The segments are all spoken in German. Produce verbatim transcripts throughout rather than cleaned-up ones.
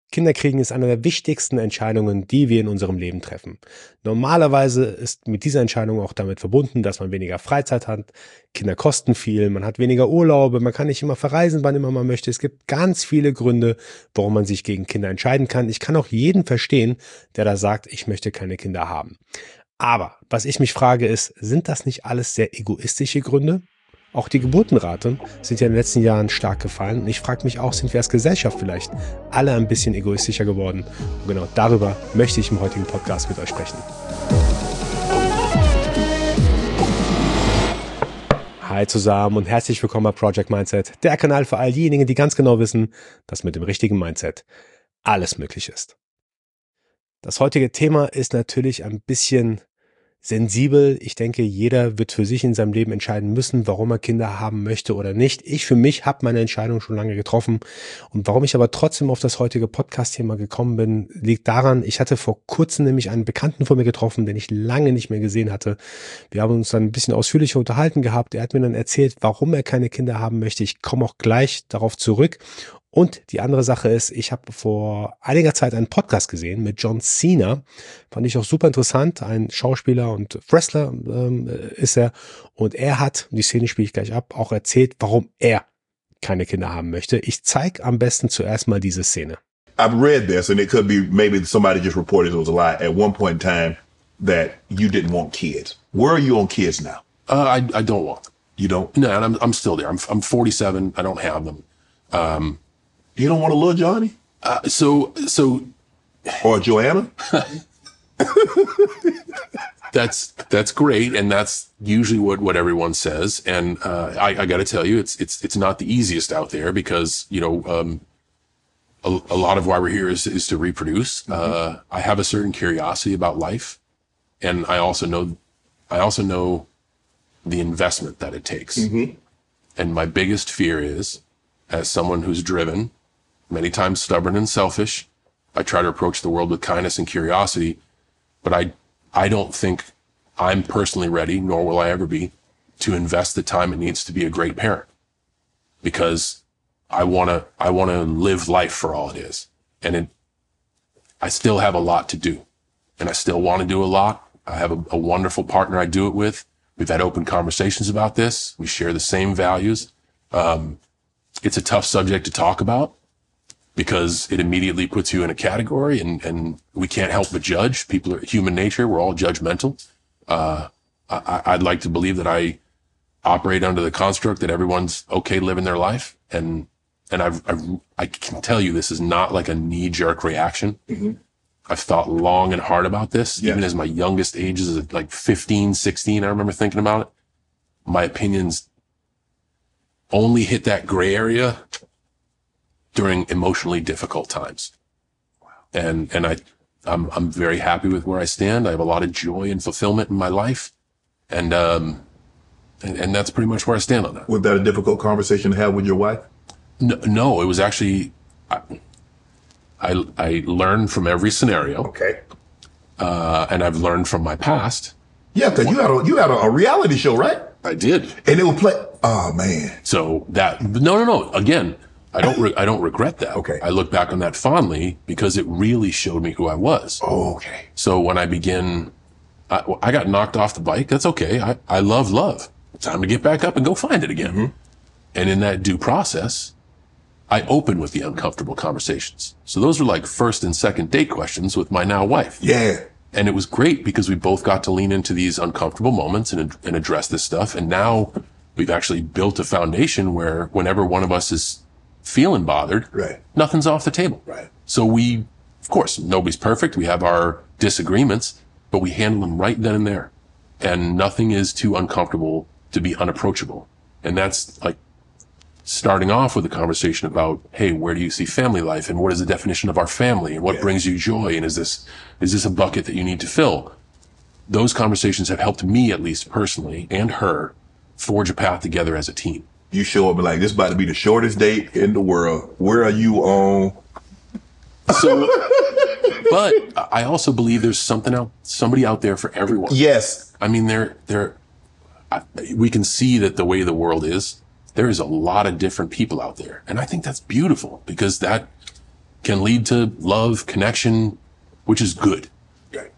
Kinder kriegen ist eine der wichtigsten Entscheidungen, die wir in unserem Leben treffen. Normalerweise ist mit dieser Entscheidung auch damit verbunden, dass man weniger Freizeit hat. Kinder kosten viel, man hat weniger Urlaube, man kann nicht immer verreisen, wann immer man möchte. Es gibt ganz viele Gründe, warum man sich gegen Kinder entscheiden kann. Ich kann auch jeden verstehen, der da sagt, ich möchte keine Kinder haben. Aber was ich mich frage ist, sind das nicht alles sehr egoistische Gründe? Auch die Geburtenraten sind ja in den letzten Jahren stark gefallen. Und ich frage mich auch, sind wir als Gesellschaft vielleicht alle ein bisschen egoistischer geworden? Und genau darüber möchte ich im heutigen Podcast mit euch sprechen. Hi zusammen und herzlich willkommen bei Project Mindset, der Kanal für all diejenigen, die ganz genau wissen, dass mit dem richtigen Mindset alles möglich ist. Das heutige Thema ist natürlich ein bisschen sensibel. Ich denke, jeder wird für sich in seinem Leben entscheiden müssen, warum er Kinder haben möchte oder nicht. Ich für mich habe meine Entscheidung schon lange getroffen. Und warum ich aber trotzdem auf das heutige Podcast-Thema gekommen bin, liegt daran, ich hatte vor kurzem nämlich einen Bekannten von mir getroffen, den ich lange nicht mehr gesehen hatte. Wir haben uns dann ein bisschen ausführlicher unterhalten gehabt. Er hat mir dann erzählt, warum er keine Kinder haben möchte. Ich komme auch gleich darauf zurück. Und die andere Sache ist, ich habe vor einiger Zeit einen Podcast gesehen mit John Cena, fand ich auch super interessant, ein Schauspieler und Wrestler ähm, ist er, und er hat, die Szene spiele ich gleich ab, auch erzählt, warum er keine Kinder haben möchte. Ich zeige am besten zuerst mal diese Szene. I've read this and it could be maybe somebody just reported it was a lie at one point in time that you didn't want kids. Where are you on kids now? Uh, I, I don't want them. You don't? No, and I'm, I'm still there. I'm, I'm forty-seven. I don't have them. Um, You don't want a little Johnny? uh, so, so Or Joanna? that's, that's great. And that's usually what, what everyone says. And, uh, I, I gotta tell you, it's, it's, it's not the easiest out there because, you know, um, a, a lot of why we're here is, is to reproduce. Mm-hmm. Uh, I have a certain curiosity about life. And I also know, I also know the investment that it takes. Mm-hmm. And my biggest fear is, as someone who's driven, many times stubborn and selfish, I try to approach the world with kindness and curiosity, but I, I don't think I'm personally ready, nor will I ever be, to invest the time it needs to be a great parent. Because I want to, I want to live life for all it is. And it, I still have a lot to do, and I still want to do a lot. I have a, a wonderful partner I do it with. We've had open conversations about this. We share the same values. Um, it's a tough subject to talk about, because it immediately puts you in a category, and, and we can't help but judge. People are human nature. We're all judgmental. Uh, I, I'd like to believe that I operate under the construct that everyone's okay living their life. And, and I've, I've I can tell you this is not like a knee jerk reaction. Mm-hmm. I've thought long and hard about this. Yeah. Even as my youngest ages, like fifteen, sixteen, I remember thinking about it. My opinions only hit that gray area during emotionally difficult times. Wow. And, and I, I'm, I'm very happy with where I stand. I have a lot of joy and fulfillment in my life. And, um, and, and that's pretty much where I stand on that. Was that a difficult conversation to have with your wife? No, no, it was actually, I, I, I learned from every scenario. Okay. Uh, and I've learned from my past. Yeah, cause you had a, you had a, a reality show, right? I did. And it would play, oh man. So that, no, no, no. Again, I don't, re- I don't regret that. Okay. I look back on that fondly because it really showed me who I was. Oh, okay. So when I begin, I, I got knocked off the bike. That's okay. I, I love love. It's time to get back up and go find it again. Mm-hmm. And in that due process, I open with the uncomfortable conversations. So those are like first and second date questions with my now wife. Yeah. And it was great because we both got to lean into these uncomfortable moments and, and address this stuff. And now we've actually built a foundation where whenever one of us is feeling bothered, right, nothing's off the table. Right. So we, of course, nobody's perfect. We have our disagreements, but we handle them right then and there. And nothing is too uncomfortable to be unapproachable. And that's like starting off with a conversation about, hey, where do you see family life? And what is the definition of our family? And what yeah. brings you joy? And is this, is this a bucket that you need to fill? Those conversations have helped me, at least personally, and her, forge a path together as a team. You show up and like, this is about to be the shortest date in the world. Where are you on? So, but I also believe there's something out, somebody out there for everyone. Yes. I mean, there, there, we can see that the way the world is, there is a lot of different people out there. And I think that's beautiful because that, can lead to love, connection, which is good. Okay.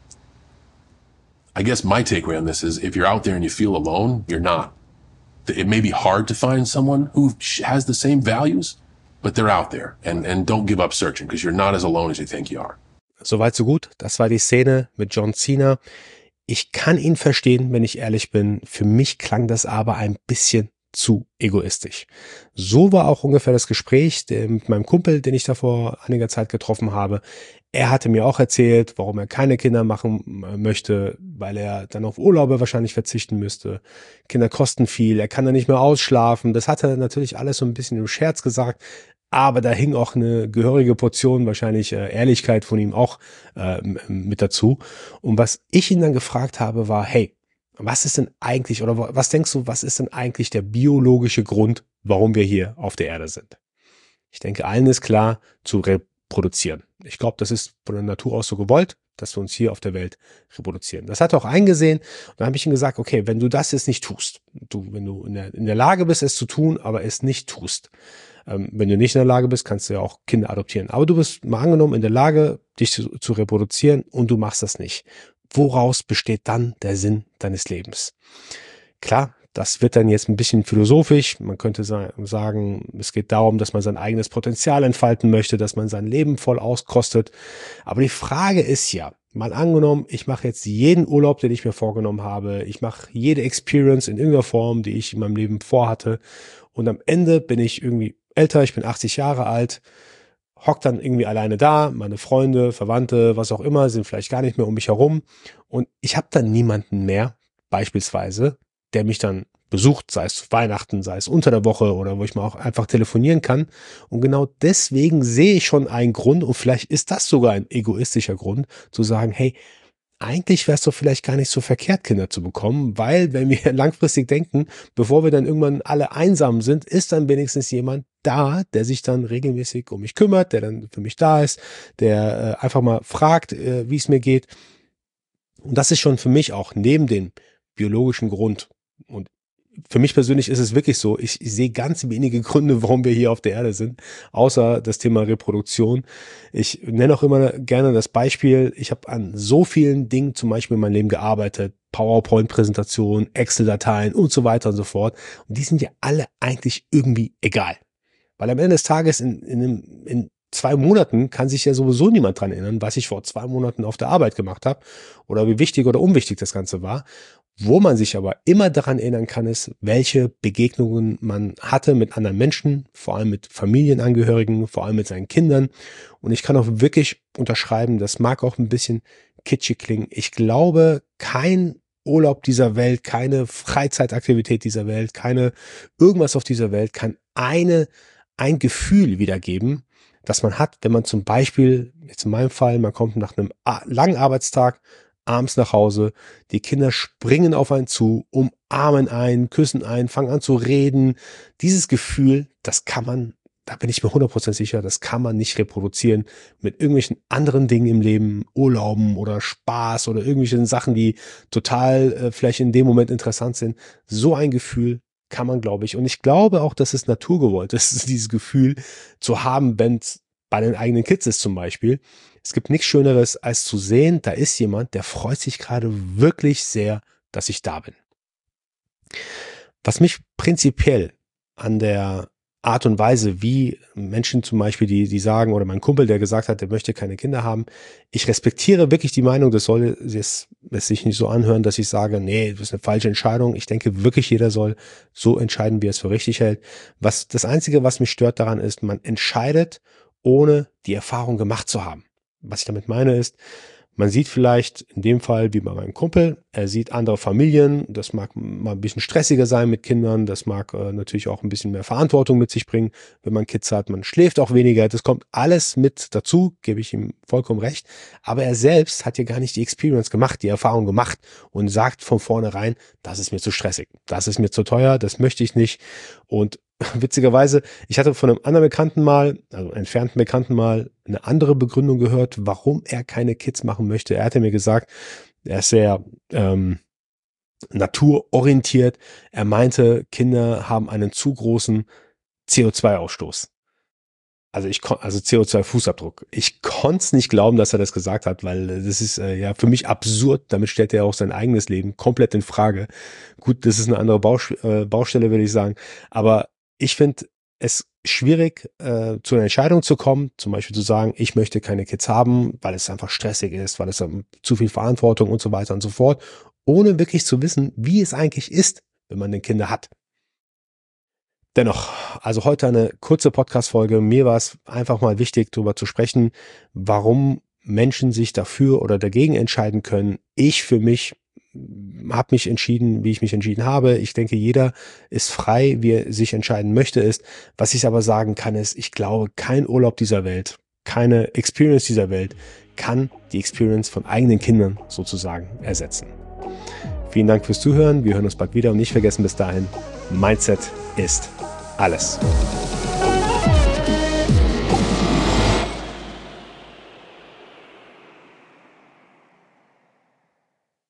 I guess my takeaway on this is if you're out there and you feel alone, you're not. It may be hard to find someone who has the same values, but they're out there, and, and don't give up searching, because you're not as alone as you think you are. Soweit, so gut. Das war die Szene mit John Cena. Ich kann ihn verstehen, wenn ich ehrlich bin. Für mich klang das aber ein bisschen zu egoistisch. So war auch ungefähr das Gespräch mit meinem Kumpel, den ich da vor einiger Zeit getroffen habe. Er hatte mir auch erzählt, warum er keine Kinder machen möchte, weil er dann auf Urlaube wahrscheinlich verzichten müsste. Kinder kosten viel, er kann da nicht mehr ausschlafen. Das hat er natürlich alles so ein bisschen im Scherz gesagt, aber da hing auch eine gehörige Portion wahrscheinlich äh, Ehrlichkeit von ihm auch äh, mit dazu. Und was ich ihn dann gefragt habe, war, hey, was ist denn eigentlich, oder was denkst du, was ist denn eigentlich der biologische Grund, warum wir hier auf der Erde sind? Ich denke, allen ist klar, zu reproduzieren. Ich glaube, das ist von der Natur aus so gewollt, dass wir uns hier auf der Welt reproduzieren. Das hat er auch eingesehen. Und dann habe ich ihm gesagt, okay, wenn du das jetzt nicht tust, du, wenn du in der, in der Lage bist, es zu tun, aber es nicht tust, ähm, wenn du nicht in der Lage bist, kannst du ja auch Kinder adoptieren. Aber du bist mal angenommen in der Lage, dich zu, zu reproduzieren und du machst das nicht. Woraus besteht dann der Sinn deines Lebens? Klar, das wird dann jetzt ein bisschen philosophisch. Man könnte sagen, es geht darum, dass man sein eigenes Potenzial entfalten möchte, dass man sein Leben voll auskostet. Aber die Frage ist ja, mal angenommen, ich mache jetzt jeden Urlaub, den ich mir vorgenommen habe. Ich mache jede Experience in irgendeiner Form, die ich in meinem Leben vorhatte. Und am Ende bin ich irgendwie älter, ich bin achtzig Jahre alt, hock dann irgendwie alleine da, meine Freunde, Verwandte, was auch immer, sind vielleicht gar nicht mehr um mich herum und ich habe dann niemanden mehr, beispielsweise, der mich dann besucht, sei es zu Weihnachten, sei es unter der Woche oder wo ich mal auch einfach telefonieren kann. Und genau deswegen sehe ich schon einen Grund, und vielleicht ist das sogar ein egoistischer Grund, zu sagen, hey, eigentlich wäre es doch vielleicht gar nicht so verkehrt, Kinder zu bekommen, weil wenn wir langfristig denken, bevor wir dann irgendwann alle einsam sind, ist dann wenigstens jemand da, der sich dann regelmäßig um mich kümmert, der dann für mich da ist, der äh, einfach mal fragt, äh, wie es mir geht. Und das ist schon für mich auch neben dem biologischen Grund. Und für mich persönlich ist es wirklich so, ich, ich sehe ganz wenige Gründe, warum wir hier auf der Erde sind, außer das Thema Reproduktion. Ich nenne auch immer gerne das Beispiel, ich habe an so vielen Dingen zum Beispiel in meinem Leben gearbeitet, PowerPoint-Präsentationen, Excel-Dateien und so weiter und so fort. Und die sind ja alle eigentlich irgendwie egal. Weil am Ende des Tages in, in, in zwei Monaten kann sich ja sowieso niemand dran erinnern, was ich vor zwei Monaten auf der Arbeit gemacht habe oder wie wichtig oder unwichtig das Ganze war. Wo man sich aber immer daran erinnern kann, ist, welche Begegnungen man hatte mit anderen Menschen, vor allem mit Familienangehörigen, vor allem mit seinen Kindern. Und ich kann auch wirklich unterschreiben, das mag auch ein bisschen kitschig klingen. Ich glaube, kein Urlaub dieser Welt, keine Freizeitaktivität dieser Welt, keine irgendwas auf dieser Welt kann eine, ein Gefühl wiedergeben, das man hat, wenn man zum Beispiel, jetzt in meinem Fall, man kommt nach einem langen Arbeitstag abends nach Hause, die Kinder springen auf einen zu, umarmen einen, küssen einen, fangen an zu reden. Dieses Gefühl, das kann man, da bin ich mir hundert Prozent sicher, das kann man nicht reproduzieren mit irgendwelchen anderen Dingen im Leben, Urlauben oder Spaß oder irgendwelchen Sachen, die total äh, vielleicht in dem Moment interessant sind. So ein Gefühl kann man, glaube ich, und ich glaube auch, dass es naturgewollt ist, dieses Gefühl zu haben, wenn es bei den eigenen Kids ist zum Beispiel. Es gibt nichts Schöneres, als zu sehen, da ist jemand, der freut sich gerade wirklich sehr, dass ich da bin. Was mich prinzipiell an der Art und Weise, wie Menschen zum Beispiel, die, die sagen, oder mein Kumpel, der gesagt hat, der möchte keine Kinder haben, ich respektiere wirklich die Meinung, das soll es, es sich nicht so anhören, dass ich sage, nee, das ist eine falsche Entscheidung. Ich denke wirklich, jeder soll so entscheiden, wie er es für richtig hält. Was, das Einzige, was mich stört daran ist, man entscheidet, ohne die Erfahrung gemacht zu haben. Was ich damit meine ist, man sieht vielleicht in dem Fall wie bei meinem Kumpel, er sieht andere Familien, das mag mal ein bisschen stressiger sein mit Kindern, das mag äh, natürlich auch ein bisschen mehr Verantwortung mit sich bringen, wenn man Kids hat, man schläft auch weniger, das kommt alles mit dazu, gebe ich ihm vollkommen recht, aber er selbst hat ja gar nicht die Experience gemacht, die Erfahrung gemacht und sagt von vornherein, das ist mir zu stressig, das ist mir zu teuer, das möchte ich nicht. Und witzigerweise, ich hatte von einem anderen Bekannten mal, also entfernten Bekannten mal, eine andere Begründung gehört, warum er keine Kids machen möchte. Er hatte mir gesagt, er ist sehr ähm, naturorientiert. Er meinte, Kinder haben einen zu großen C O zwei Ausstoß. also ich kon, also C O zwei Fußabdruck. Ich konnte es nicht glauben, dass er das gesagt hat, weil das ist äh, ja für mich absurd. Damit stellt er auch sein eigenes Leben komplett in Frage. Gut, das ist eine andere Baus äh, Baustelle, würde ich sagen. Aber ich finde es schwierig, äh, zu einer Entscheidung zu kommen, zum Beispiel zu sagen, ich möchte keine Kids haben, weil es einfach stressig ist, weil es um, zu viel Verantwortung und so weiter und so fort, ohne wirklich zu wissen, wie es eigentlich ist, wenn man denn Kinder hat. Dennoch, also heute eine kurze Podcast-Folge. Mir war es einfach mal wichtig, darüber zu sprechen, warum Menschen sich dafür oder dagegen entscheiden können. Ich für mich habe mich entschieden, wie ich mich entschieden habe. Ich denke, jeder ist frei, wie er sich entscheiden möchte. Ist. Was ich aber sagen kann, ist, ich glaube, kein Urlaub dieser Welt, keine Experience dieser Welt kann die Experience von eigenen Kindern sozusagen ersetzen. Vielen Dank fürs Zuhören. Wir hören uns bald wieder und nicht vergessen bis dahin, Mindset ist alles.